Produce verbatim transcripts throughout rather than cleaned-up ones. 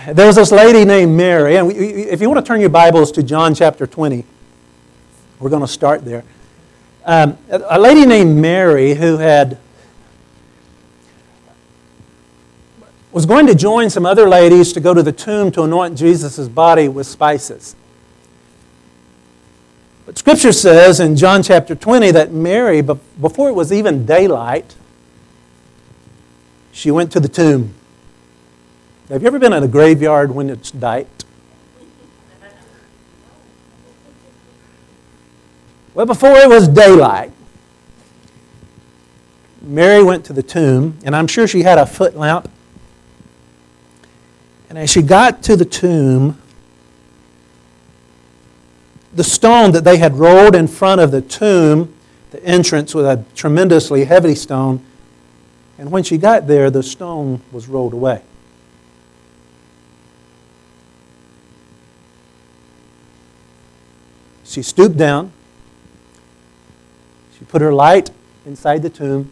there was this lady named Mary, and we, if you want to turn your Bibles to John chapter twenty, we're going to start there. Um, a lady named Mary who had was going to join some other ladies to go to the tomb to anoint Jesus' body with spices. But Scripture says in John chapter twenty that Mary, before it was even daylight, she went to the tomb. Have you ever been at a graveyard when it's night? Well, before it was daylight, Mary went to the tomb, and I'm sure she had a foot lamp. And as she got to the tomb, the stone that they had rolled in front of the tomb, the entrance was a tremendously heavy stone, and when she got there, the stone was rolled away. She stooped down. She put her light inside the tomb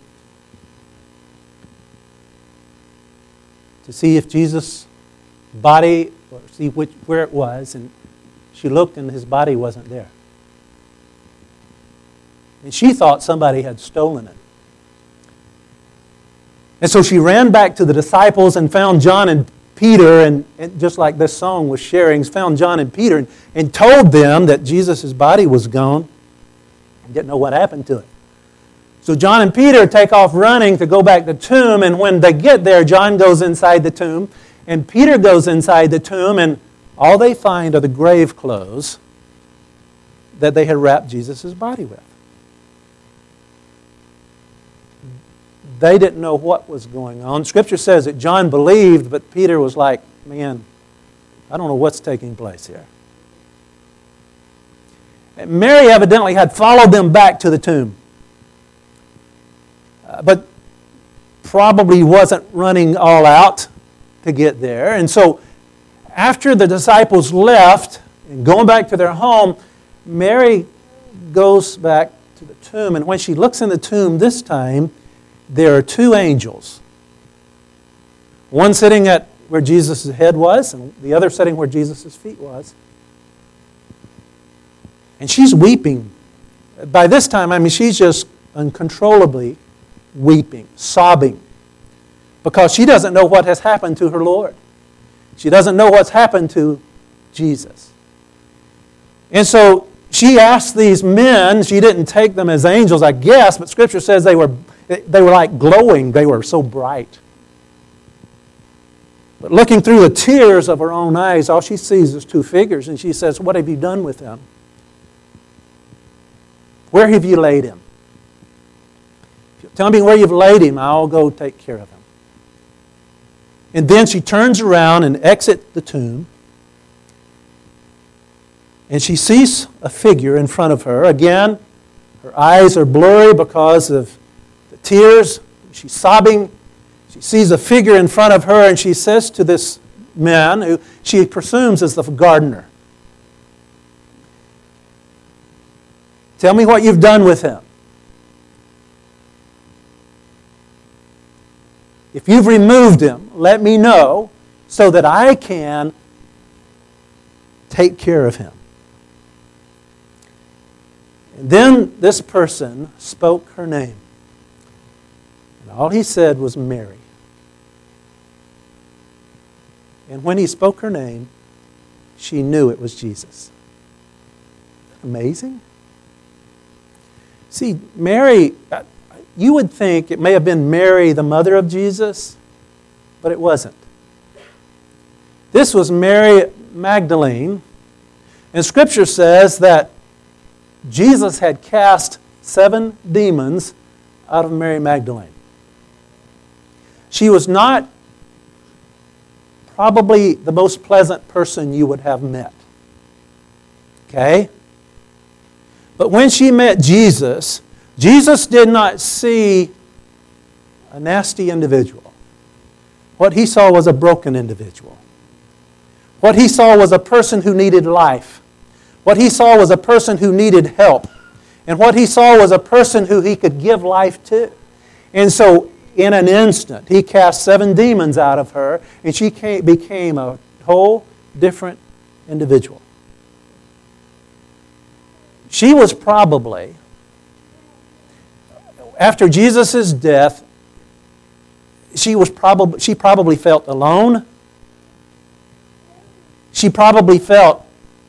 to see if Jesus' body, or see which, where it was, and she looked and his body wasn't there. And she thought somebody had stolen it. And so she ran back to the disciples and found John and Peter, and, and just like this song was sharing, found John and Peter and, and told them that Jesus' body was gone and didn't know what happened to it. So John and Peter take off running to go back to the tomb, and when they get there, John goes inside the tomb, and Peter goes inside the tomb, and all they find are the grave clothes that they had wrapped Jesus' body with. They didn't know what was going on. Scripture says that John believed, but Peter was like, man, I don't know what's taking place here. And Mary evidently had followed them back to the tomb, uh, but probably wasn't running all out to get there. And so after the disciples left and going back to their home, Mary goes back to the tomb. And when she looks in the tomb this time, there are two angels. One sitting at where Jesus' head was, and the other sitting where Jesus' feet was. And she's weeping. By this time, I mean, she's just uncontrollably weeping, sobbing, because she doesn't know what has happened to her Lord. She doesn't know what's happened to Jesus. And so she asked these men, she didn't take them as angels, I guess, but Scripture says they were They were like glowing. They were so bright. But looking through the tears of her own eyes, all she sees is two figures. And she says, what have you done with him? Where have you laid him? If you tell me where you've laid him, I'll go take care of him. And then she turns around and exits the tomb. And she sees a figure in front of her. Again, her eyes are blurry because of tears. She's sobbing. She sees a figure in front of her, and she says to this man, who she presumes is the gardener, tell me what you've done with him. If you've removed him, let me know so that I can take care of him. And then this person spoke her name. All he said was Mary. And when he spoke her name, she knew it was Jesus. Amazing. See, Mary, you would think it may have been Mary, the mother of Jesus, but it wasn't. This was Mary Magdalene. And Scripture says that Jesus had cast seven demons out of Mary Magdalene. She was not probably the most pleasant person you would have met. Okay? But when she met Jesus, Jesus did not see a nasty individual. What he saw was a broken individual. What he saw was a person who needed life. What he saw was a person who needed help. And what he saw was a person who he could give life to. And so, in an instant, he cast seven demons out of her, and she became a whole different individual. She was probably, after Jesus' death, she was probably she probably felt alone. She probably felt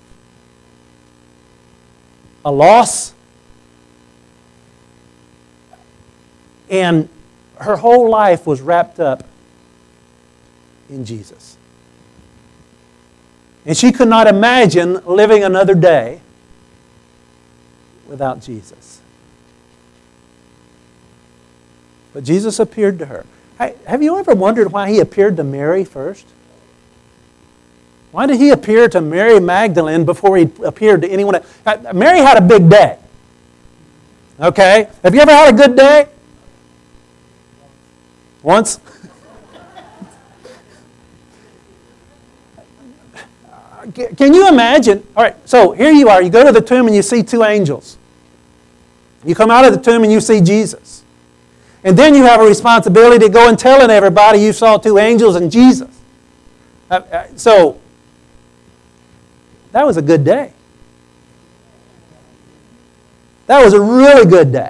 a loss. And her whole life was wrapped up in Jesus. And she could not imagine living another day without Jesus. But Jesus appeared to her. Hey, have you ever wondered why He appeared to Mary first? Why did He appear to Mary Magdalene before He appeared to anyone else? Mary had a big day. Okay? Have you ever had a good day? Once? Can you imagine? All right, so here you are. You go to the tomb and you see two angels. You come out of the tomb and you see Jesus. And then you have a responsibility to go and telling everybody you saw two angels and Jesus. Uh, uh, so, that was a good day. That was a really good day.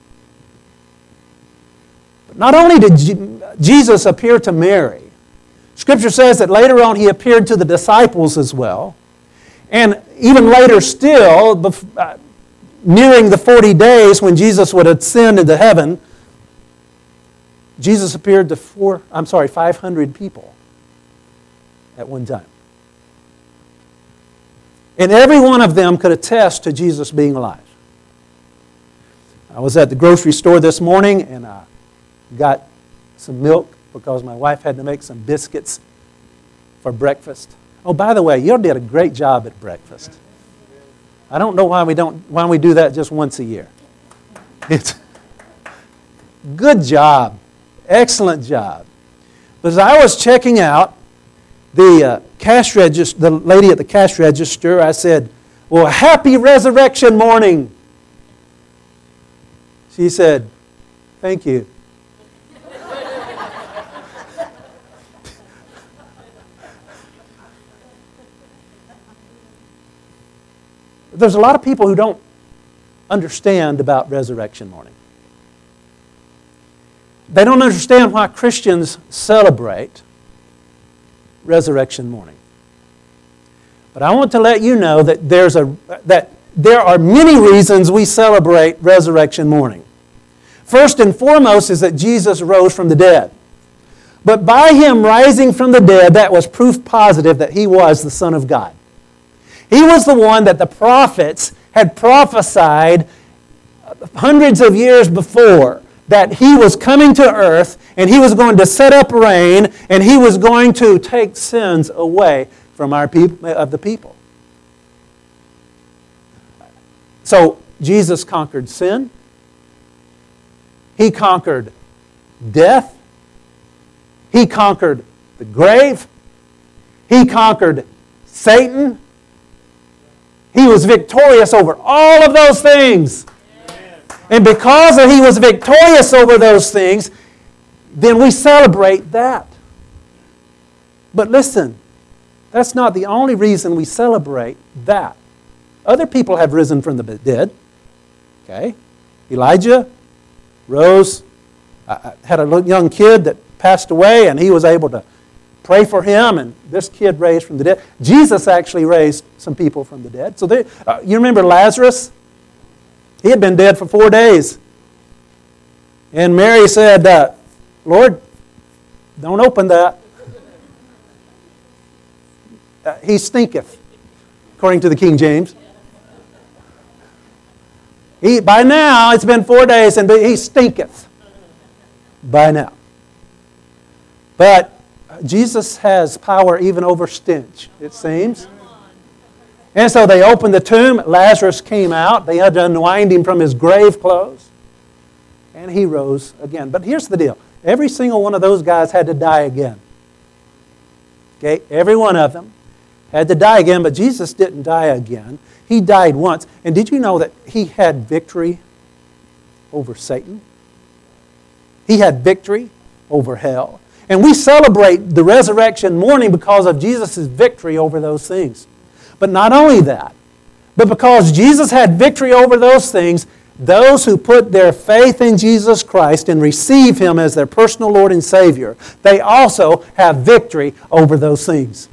But not only did Je- Jesus appear to Mary, Scripture says that later on He appeared to the disciples as well. And even later still, bef- uh, nearing the forty days when Jesus would ascend into heaven, Jesus appeared to four, I'm sorry, five hundred people at one time. And every one of them could attest to Jesus being alive. I was at the grocery store this morning and I got some milk because my wife had to make some biscuits for breakfast. Oh, by the way, you did a great job at breakfast. I don't know why we don't why we do that just once a year. It's good job. Excellent job. But as I was checking out the uh, cash register, the lady at the cash register, I said, "Well, happy resurrection morning." She said, "Thank you." There's a lot of people who don't understand about resurrection morning. They don't understand why Christians celebrate resurrection morning. But I want to let you know that there's a that there are many reasons we celebrate resurrection morning. First and foremost is that Jesus rose from the dead. But by Him rising from the dead, that was proof positive that He was the Son of God. He was the one that the prophets had prophesied hundreds of years before, that He was coming to earth and He was going to set up reign and He was going to take sins away from our people, of the people. So Jesus conquered sin. He conquered death. He conquered the grave. He conquered Satan. He was victorious over all of those things. And because He was victorious over those things, then we celebrate that. But listen, that's not the only reason we celebrate that. Other people have risen from the dead. Okay? Elijah rose, I had a young kid that passed away, and he was able to pray for him, and this kid raised from the dead. Jesus actually raised some people from the dead. So they, uh, you remember Lazarus? He had been dead for four days. And Mary said, uh, Lord, don't open that. Uh, he stinketh, according to the King James. He, by now, it's been four days, and he stinketh. By now. But Jesus has power even over stench, it seems. And so they opened the tomb. Lazarus came out. They had to unwind him from his grave clothes. And he rose again. But here's the deal. Every single one of those guys had to die again. Okay? Every one of them had to die again, but Jesus didn't die again. He died once. And did you know that He had victory over Satan? He had victory over hell. And we celebrate the resurrection morning because of Jesus' victory over those things. But not only that, but because Jesus had victory over those things, those who put their faith in Jesus Christ and receive Him as their personal Lord and Savior, they also have victory over those things.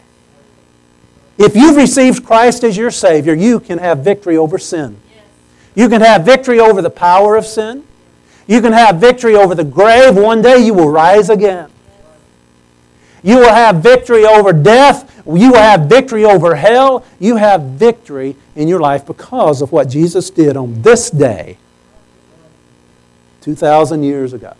If you've received Christ as your Savior, you can have victory over sin. You can have victory over the power of sin. You can have victory over the grave. One day you will rise again. You will have victory over death. You will have victory over hell. You have victory in your life because of what Jesus did on this day two thousand years ago.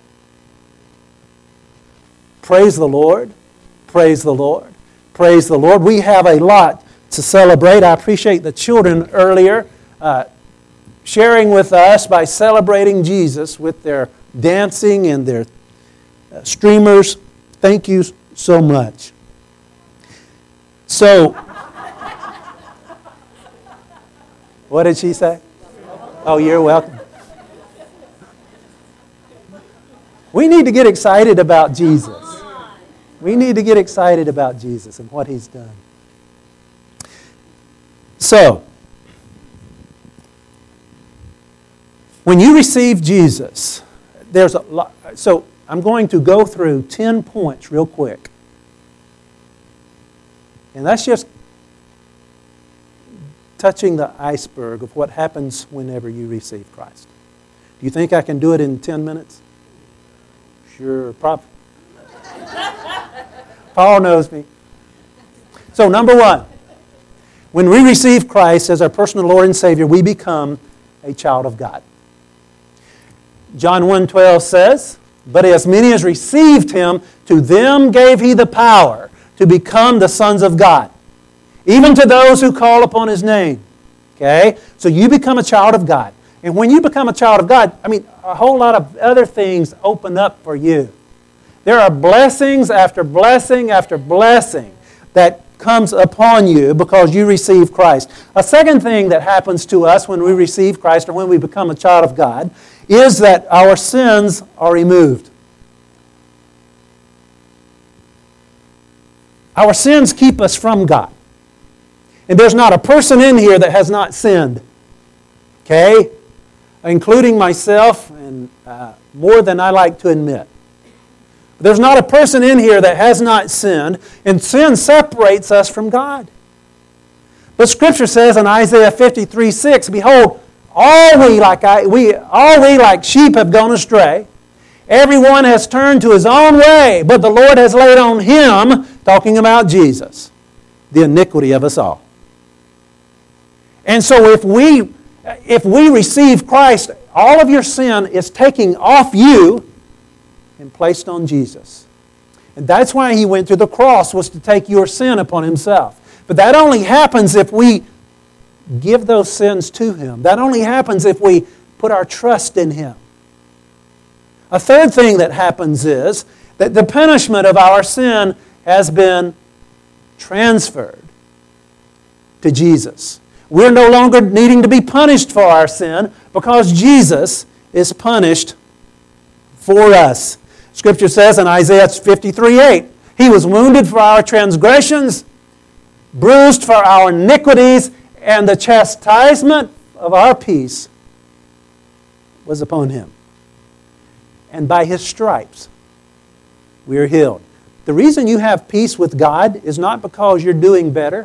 Praise the Lord. Praise the Lord. Praise the Lord. We have a lot to celebrate. I appreciate the children earlier uh, sharing with us by celebrating Jesus with their dancing and their uh, streamers. Thank you so much. So, what did she say? Oh, you're welcome. We need to get excited about Jesus. We need to get excited about Jesus and what He's done. So, when you receive Jesus, there's a lot. So, I'm going to go through ten points real quick. And that's just touching the iceberg of what happens whenever you receive Christ. Do you think I can do it in ten minutes? Sure, probably. Paul knows me. So, number one, when we receive Christ as our personal Lord and Savior, we become a child of God. John one twelve says, "But as many as received Him, to them gave He the power to become the sons of God, even to those who call upon His name." Okay? So you become a child of God. And when you become a child of God, I mean, a whole lot of other things open up for you. There are blessings after blessing after blessing that comes upon you because you receive Christ. A second thing that happens to us when we receive Christ or when we become a child of God is that our sins are removed. Our sins keep us from God. And there's not a person in here that has not sinned. Okay? Including myself, and uh, more than I like to admit. There's not a person in here that has not sinned, and sin separates us from God. But Scripture says in Isaiah fifty-three six, "Behold, all we like I, we all we like sheep have gone astray. Everyone has turned to his own way, but the Lord has laid on Him," talking about Jesus, "the iniquity of us all." And so if we if we receive Christ, all of your sin is taken off you and placed on Jesus. And that's why He went to the cross, was to take your sin upon Himself. But that only happens if we give those sins to Him. That only happens if we put our trust in Him. A third thing that happens is that the punishment of our sin has been transferred to Jesus. We're no longer needing to be punished for our sin because Jesus is punished for us. Scripture says in Isaiah fifty-three eight, "He was wounded for our transgressions, bruised for our iniquities, and the chastisement of our peace was upon Him. And by His stripes we are healed." The reason you have peace with God is not because you're doing better.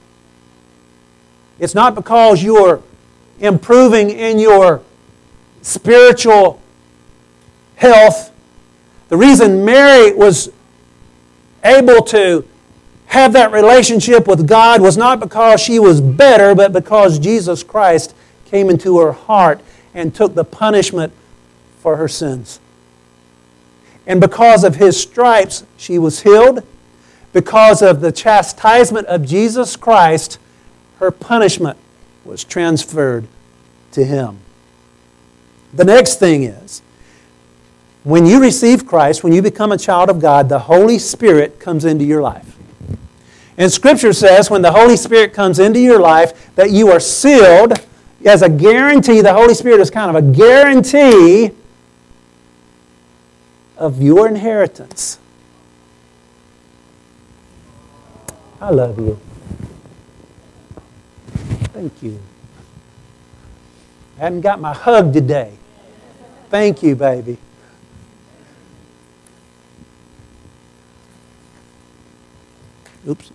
It's not because you're improving in your spiritual health. The reason Mary was able to have that relationship with God was not because she was better, but because Jesus Christ came into her heart and took the punishment for her sins. And because of His stripes, she was healed. Because of the chastisement of Jesus Christ, her punishment was transferred to Him. The next thing is, when you receive Christ, when you become a child of God, the Holy Spirit comes into your life. And Scripture says when the Holy Spirit comes into your life that you are sealed as a guarantee. The Holy Spirit is kind of a guarantee of your inheritance I love you. Thank you. I hadn't got my hug today. Thank you, baby. Oops.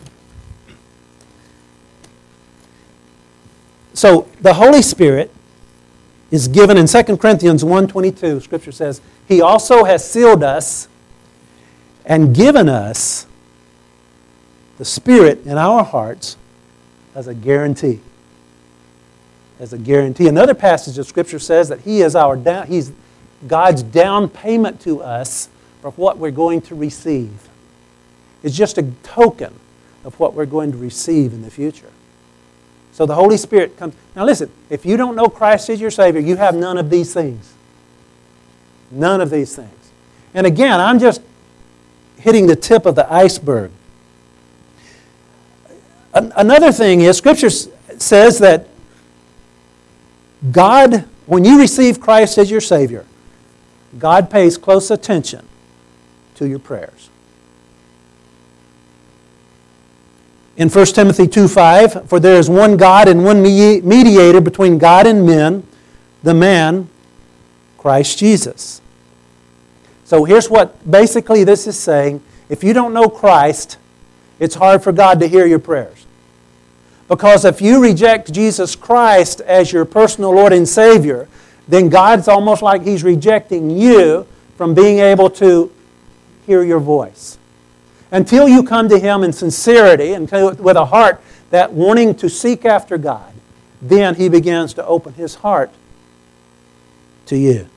So the Holy Spirit is given in Second Corinthians one twenty-two. Scripture says, He also has sealed us and given us the Spirit in our hearts as a guarantee. As a guarantee. Another passage of Scripture says that He is our down, He's God's down payment to us for what we're going to receive. It's just a token of what we're going to receive in the future. So the Holy Spirit comes. Now listen, if you don't know Christ as your Savior, you have none of these things. None of these things. And again, I'm just hitting the tip of the iceberg. Another thing is, Scripture says that God, when you receive Christ as your Savior, God pays close attention to your prayers. In First Timothy two five, for there is one God and one mediator between God and men, the man, Christ Jesus. So here's what basically this is saying. If you don't know Christ, it's hard for God to hear your prayers. Because if you reject Jesus Christ as your personal Lord and Savior, then God's almost like He's rejecting you from being able to hear your voice. Until you come to Him in sincerity and with a heart that wanting to seek after God, then He begins to open His heart to you.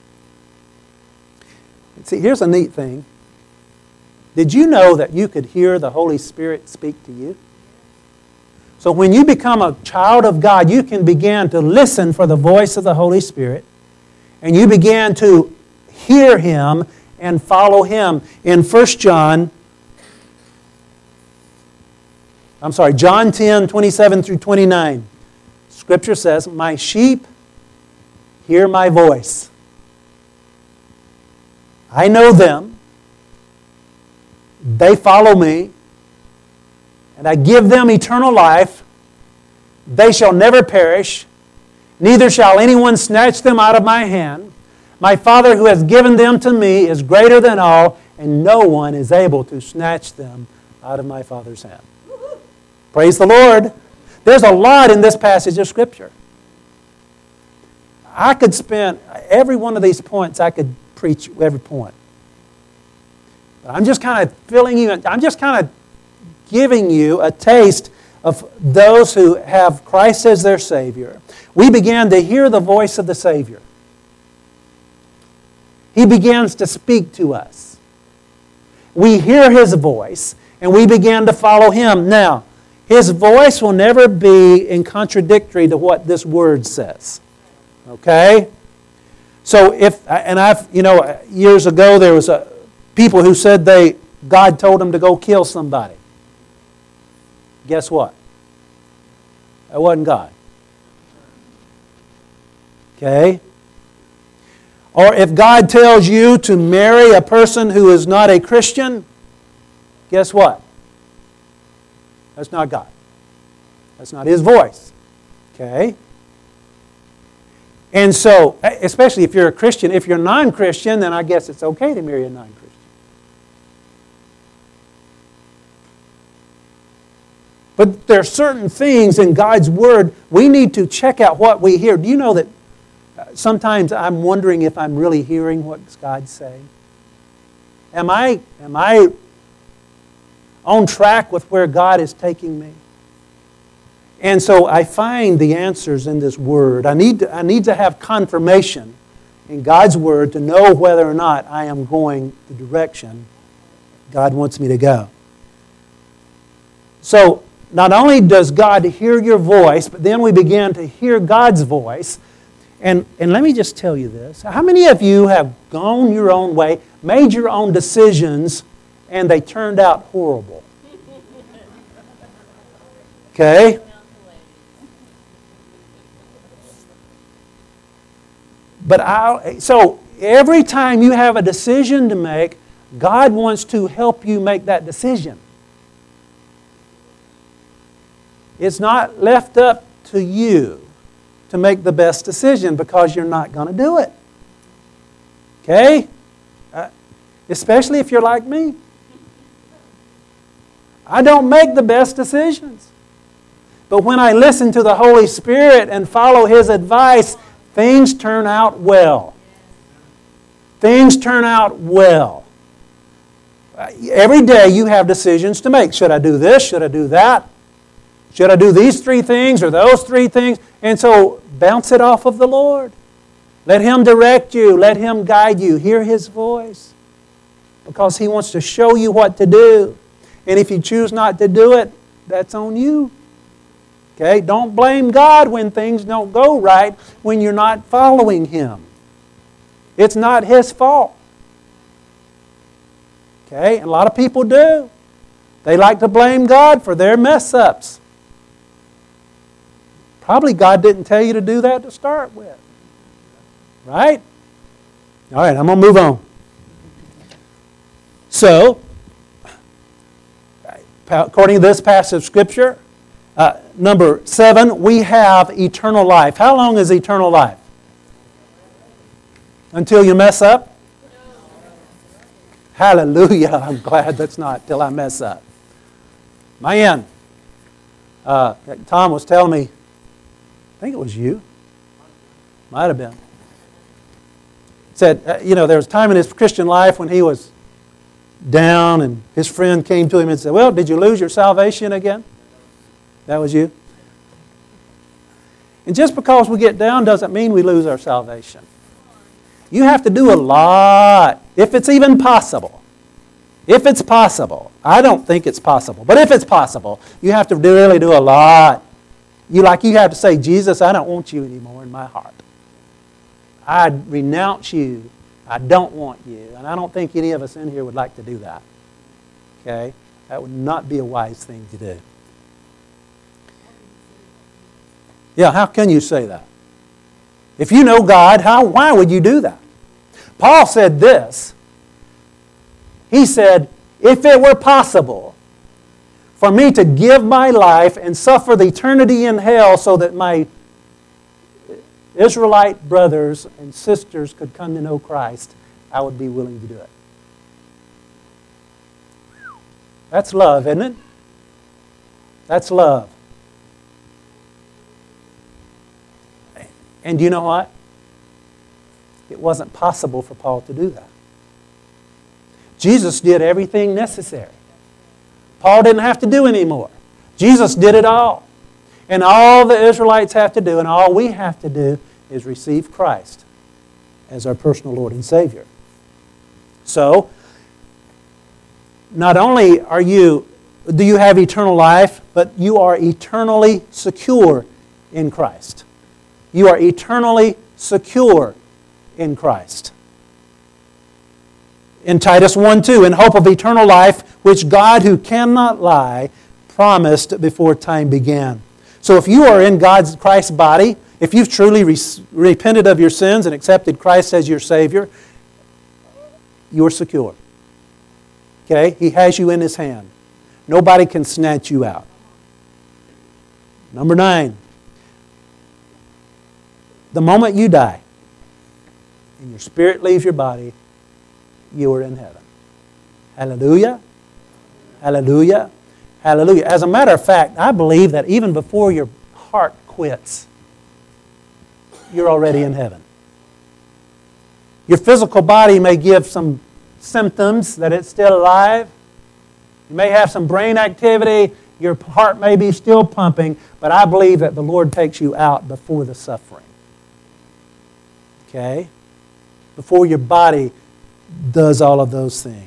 See, here's a neat thing. Did you know that you could hear the Holy Spirit speak to you? So when you become a child of God, you can begin to listen for the voice of the Holy Spirit, and you begin to hear Him and follow Him. In First John, I'm sorry, John ten, twenty-seven through twenty-nine, Scripture says, my sheep hear my voice. I know them. They follow me. And I give them eternal life. They shall never perish. Neither shall anyone snatch them out of my hand. My Father who has given them to me is greater than all, and no one is able to snatch them out of my Father's hand. Praise the Lord. There's a lot in this passage of Scripture. I could spend every one of these points, I could preach every point. But I'm just kind of filling you, I'm just kind of giving you a taste of those who have Christ as their Savior. We began to hear the voice of the Savior. He begins to speak to us. We hear His voice, and we begin to follow Him. Now, His voice will never be in contradictory to what this Word says. Okay? So if, and I've, you know, years ago there was a people who said they, God told them to go kill somebody. Guess what? That wasn't God. Okay? Or if God tells you to marry a person who is not a Christian, guess what? That's not God. That's not His voice. Okay? And so, especially if you're a Christian, if you're non-Christian, then I guess it's okay to marry a non-Christian. But there are certain things in God's Word we need to check out what we hear. Do you know that sometimes I'm wondering if I'm really hearing what God's saying? Am I, am I on track with where God is taking me? And so I find the answers in this Word. I need to, I need to have confirmation in God's Word to know whether or not I am going the direction God wants me to go. So not only does God hear your voice, but then we begin to hear God's voice. And, and let me just tell you this. How many of you have gone your own way, made your own decisions, and they turned out horrible? Okay? But I, so every time you have a decision to make, God wants to help you make that decision. It's not left up to you to make the best decision because you're not going to do it. Okay? Uh, especially if you're like me. I don't make the best decisions. But when I listen to the Holy Spirit and follow His advice, things turn out well. Things turn out well. Every day you have decisions to make. Should I do this? Should I do that? Should I do these three things or those three things? And so bounce it off of the Lord. Let Him direct you. Let Him guide you. Hear His voice. Because He wants to show you what to do. And if you choose not to do it, that's on you. Okay? Don't blame God when things don't go right, when you're not following Him. It's not His fault. Okay? And a lot of people do. They like to blame God for their mess-ups. Probably God didn't tell you to do that to start with. Right? All right, I'm going to move on. So, according to this passage of Scripture, uh, number seven, we have eternal life. How long is eternal life? Until you mess up? Hallelujah. I'm glad that's not till I mess up. Man, uh, Tom was telling me, I think it was you. Might have been. Said, uh, you know, there was a time in his Christian life when he was down and his friend came to him and said, well, did you lose your salvation again? That was you? And just because we get down doesn't mean we lose our salvation. You have to do a lot, if it's even possible. If it's possible. I don't think it's possible, but if it's possible, you have to do, really do a lot. You like you have to say, Jesus, I don't want you anymore in my heart. I renounce you. I don't want you. And I don't think any of us in here would like to do that. Okay? That would not be a wise thing to do. Yeah, how can you say that? If you know God, how, why would you do that? Paul said this. He said, if it were possible for me to give my life and suffer the eternity in hell so that my Israelite brothers and sisters could come to know Christ, I would be willing to do it. That's love, isn't it? That's love. And do you know what? It wasn't possible for Paul to do that. Jesus did everything necessary. Paul didn't have to do any more. Jesus did it all. And all the Israelites have to do, and all we have to do, is receive Christ as our personal Lord and Savior. So, not only are you, do you have eternal life, but you are eternally secure in Christ. You are eternally secure in Christ. In Titus one two, in hope of eternal life, which God, who cannot lie, promised before time began. So if you are in God's Christ's body, if you've truly re- repented of your sins and accepted Christ as your Savior, you're secure. Okay? He has you in His hand. Nobody can snatch you out. Number nine. The moment you die and your spirit leaves your body, you are in heaven. Hallelujah. Hallelujah. Hallelujah. As a matter of fact, I believe that even before your heart quits, you're already in heaven. Your physical body may give some symptoms that it's still alive. You may have some brain activity. Your heart may be still pumping. But I believe that the Lord takes you out before the suffering. Okay? Before your body does all of those things.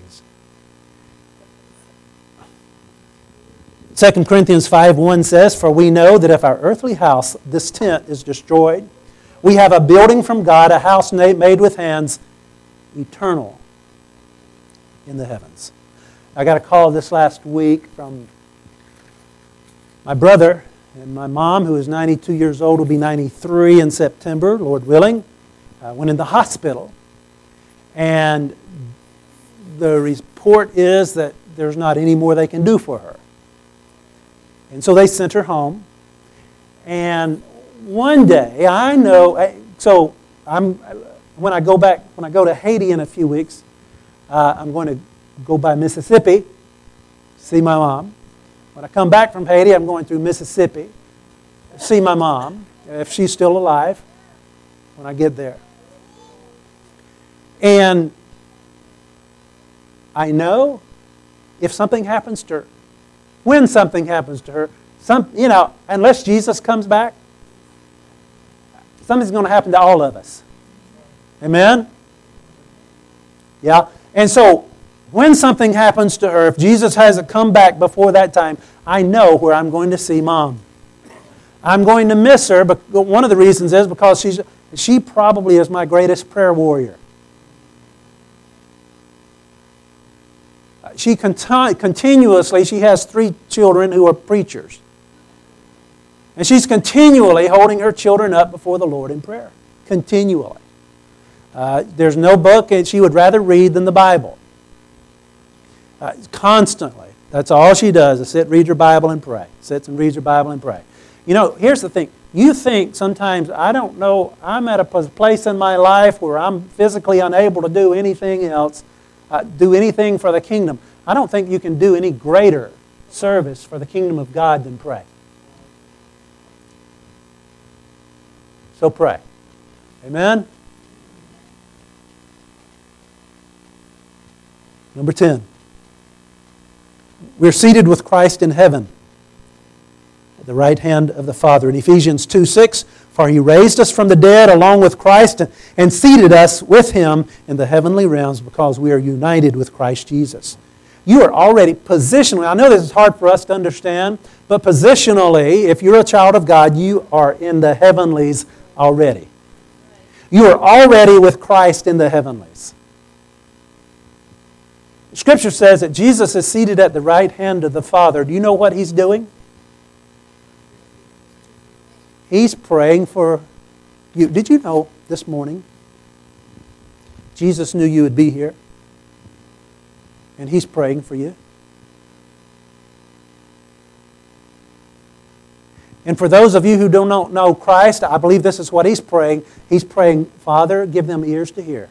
Second Corinthians five one says, for we know that if our earthly house, this tent, is destroyed, we have a building from God, a house made with hands, eternal in the heavens. I got a call this last week from my brother and my mom, who is ninety-two years old, will be ninety-three in September, Lord willing. Uh, went in the hospital. And the report is that there's not any more they can do for her. And so they sent her home. And one day, I know, so I'm when I go back, when I go to Haiti in a few weeks, uh, I'm going to go by Mississippi, see my mom. When I come back from Haiti, I'm going through Mississippi, see my mom, if she's still alive, when I get there. And I know if something happens to her, when something happens to her, some, you know, unless Jesus comes back, something's going to happen to all of us. Amen? Yeah? And so, when something happens to her, if Jesus hasn't come back before that time, I know where I'm going to see Mom. I'm going to miss her, but one of the reasons is because she's, she probably is my greatest prayer warrior. She conti- continuously, she has three children who are preachers. And she's continually holding her children up before the Lord in prayer. Continually. Uh, there's no book that she would rather read than the Bible. Uh, constantly. That's all she does is sit, read her Bible, and pray. Sits and reads her Bible and pray. You know, here's the thing. You think sometimes, I don't know, I'm at a place in my life where I'm physically unable to do anything else, uh, do anything for the kingdom. I don't think you can do any greater service for the kingdom of God than pray. So pray. Amen? Number ten. We're seated with Christ in heaven at the right hand of the Father. In Ephesians two six, for He raised us from the dead along with Christ and seated us with Him in the heavenly realms because we are united with Christ Jesus. You are already positionally, I know this is hard for us to understand, but positionally, if you're a child of God, you are in the heavenlies already. You are already with Christ in the heavenlies. Scripture says that Jesus is seated at the right hand of the Father. Do you know what He's doing? He's praying for you. Did you know this morning Jesus knew you would be here? And He's praying for you. And for those of you who do not know Christ, I believe this is what He's praying. He's praying, Father, give them ears to hear,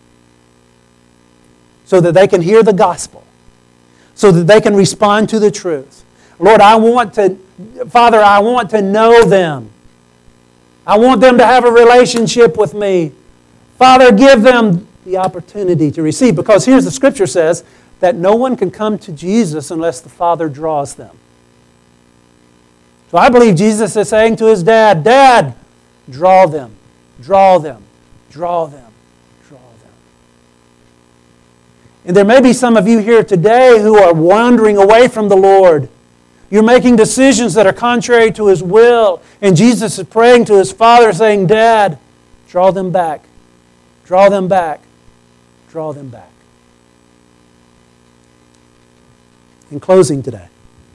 so that they can hear the gospel, so that they can respond to the truth. Lord, I want to, Father, I want to know them. I want them to have a relationship with me. Father, give them the opportunity to receive. Because here's the Scripture says that no one can come to Jesus unless the Father draws them. So I believe Jesus is saying to His dad, Dad, draw them, draw them, draw them. And there may be some of you here today who are wandering away from the Lord. You're making decisions that are contrary to His will. And Jesus is praying to His Father saying, Dad, draw them back. Draw them back. Draw them back. In closing today,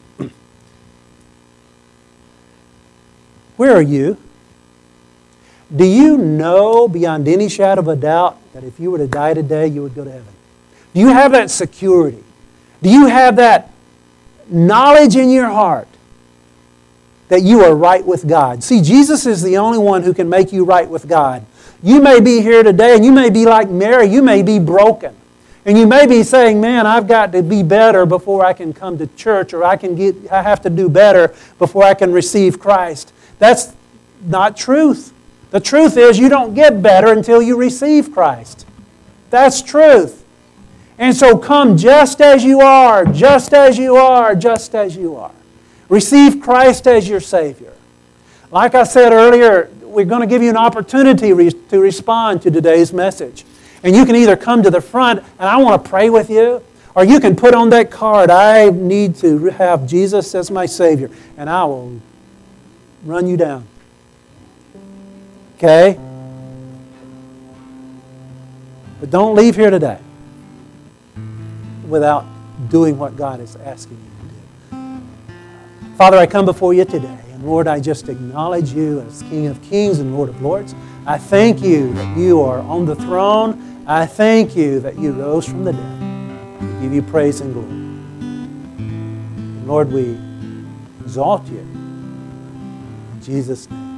where are you? Do you know beyond any shadow of a doubt that if you were to die today, you would go to heaven? Do you have that security? Do you have that knowledge in your heart that you are right with God? See, Jesus is the only one who can make you right with God. You may be here today and you may be like Mary. You may be broken. And you may be saying, man, I've got to be better before I can come to church, or I can get, I have to do better before I can receive Christ. That's not truth. The truth is you don't get better until you receive Christ. That's truth. And so come just as you are, just as you are, just as you are. Receive Christ as your Savior. Like I said earlier, we're going to give you an opportunity re- to respond to today's message. And you can either come to the front, and I want to pray with you, or you can put on that card, I need to have Jesus as my Savior, and I will run you down. Okay? But don't leave here today without doing what God is asking you to do. Father, I come before you today, and Lord, I just acknowledge you as King of Kings and Lord of Lords. I thank you that you are on the throne. I thank you that you rose from the dead. We give you praise and glory. And Lord, we exalt you. In Jesus' name.